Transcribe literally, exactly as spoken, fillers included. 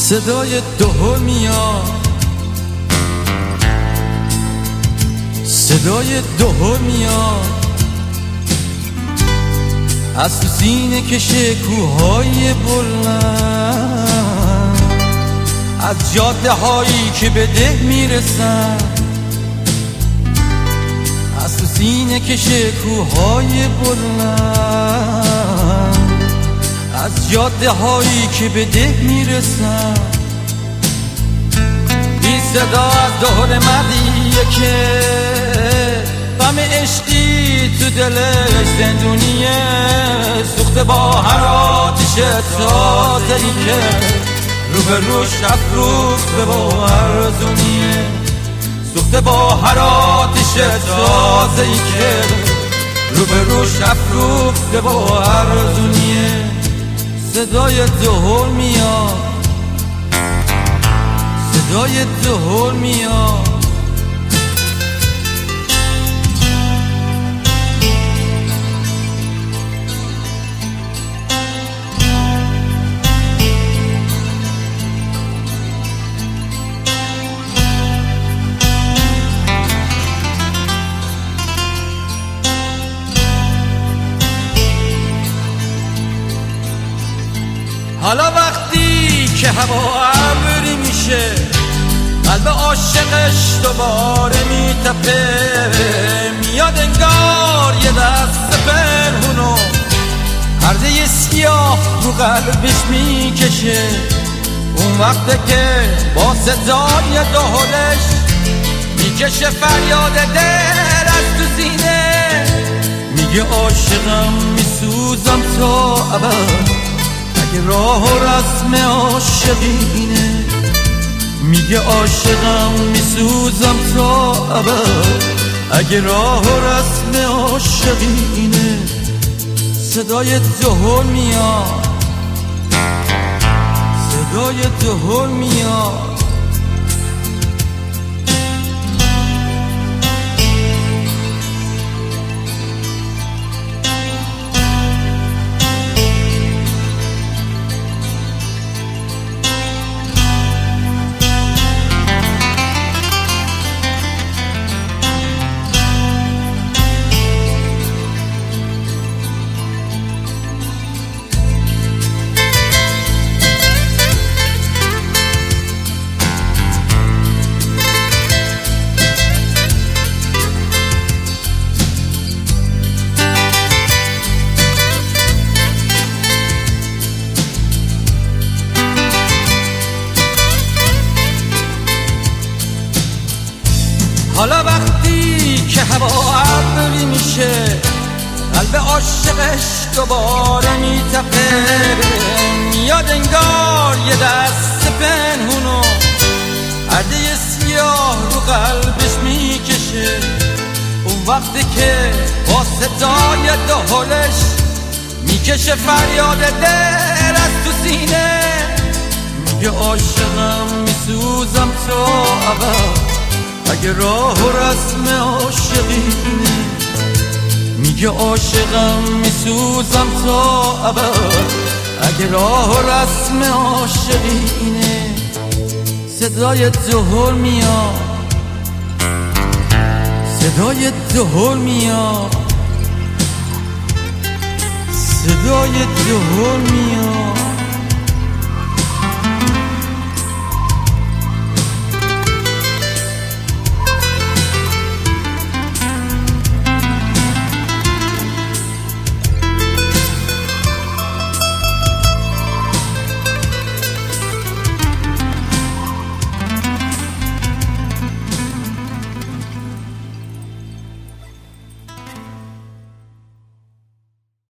صدای دهل میاد، صدای دهل میاد از تو سینه کشه کوههای بلند، از جاده هایی که به ده میرسن، از تو سینه کشه کوههای بلند، از جاده هایی که به ده میرسن. این صدا از دهل مردیه که غم عشقی تو دلش زندونیه، سوخته با هر آتش تازه‌ای که رو به روش افروخته با ارزونیه، سوخته با هر آتش تازه‌ای که رو به روش افروخته با ارزونیه. صدای دهل میاد، صدای دهل میاد حالا وقتی که هوا ابری میشه، قلب عاشقش دوباره میتپه، میاد انگار یه دست پنهونو پرده سیاه رو قلبش میکشه. اون وقته که با صدای دهلش میکشه فریاد دل از تو سینه، میگه عاشقم میسوزم تا ابد اگه راه و رسم عاشقینه، میگه عاشقم میسوزم تا ابد اگه راه و رسم عاشقینه. صدای دهل میاد، صدای دهل میاد حالا وقتی که هوا ابری میشه، قلب عاشقش دوباره میتپه، میاد انگار یه دست پنهونو پرده سیاه رو قلبش میکشه. اون وقتی که با صدای دهلش میکشه فریاد دل از تو سینه، میگه عاشقم میسوزم تا ابد اگه راه و رسم عاشقینه، میگه عاشقم میسوزم تا ابد اگه راه و رسم عاشقینه. صدای دهل میاد، صدای دهل میاد، صدای دهل میاد